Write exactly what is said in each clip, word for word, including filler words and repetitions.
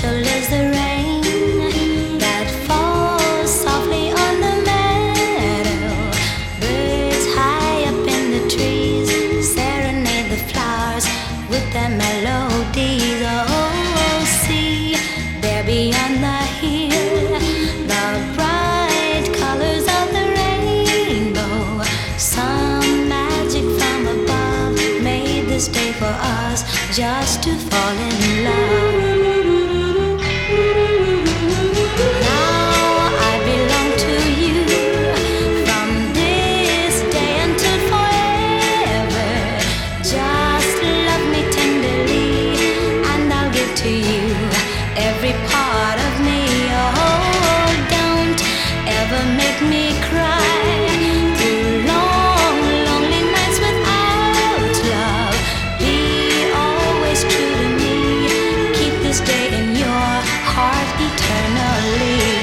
gentle as the rain that falls softly on the meadow. Birds high up in the trees serenade the flowers with their melodies. Oh, see there beyond the hill the bright colors of the rainbow. Some magic from above made this day for us just to fall in love. Every part of me, oh, don't ever make me cry through long, lonely nights without love. Be always true to me, keep this day in your heart eternally.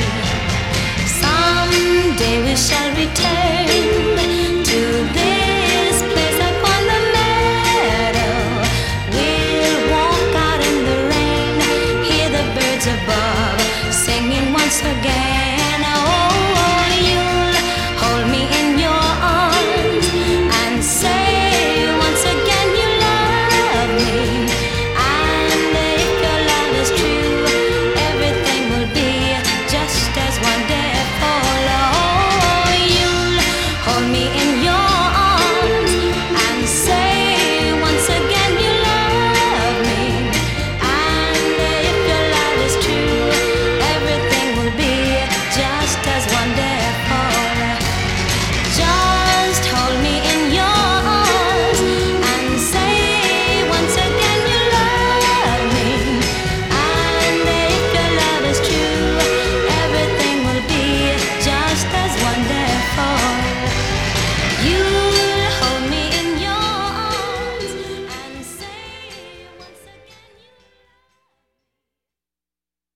Someday we shall return to this place upon the meadow. We'll walk out in the rain, hear the birds above singing once again. Oh, you'll hold me in your arms and say once again you love me. And if your love is true, everything will be just as wonderful. Oh, you'll hold me in your arms and say once again you love me. And if your love is true, everything will be just as wonderful.